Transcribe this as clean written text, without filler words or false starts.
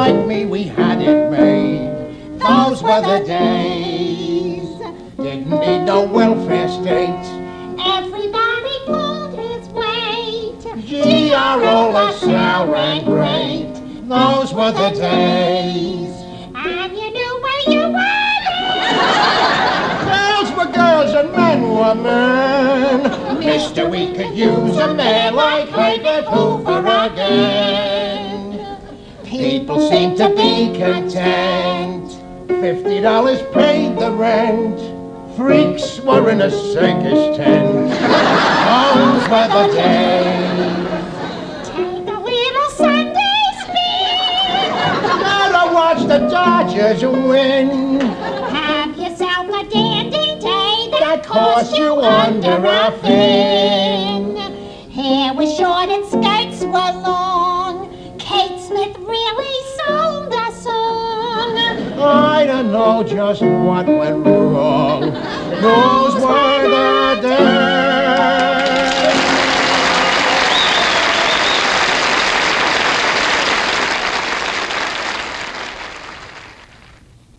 like me, we had it made. Those were the days. Didn't need no welfare state. Everybody pulled his weight. G.R.O. LaSalle ran great. Those were the days. And you knew where you were. Girls were girls and men were men. Mister, we could use a man like Herbert Hoover again. People seem to be content. $50 paid the rent. Freaks were in a circus tent. Those were the days. Take a little Sunday spin. Now to watch the Dodgers win. Have yourself a dandy day That cost you under a fin. Hair was short and skirts were long. Kate Smith really sold a song. I don't know just what went wrong. Those were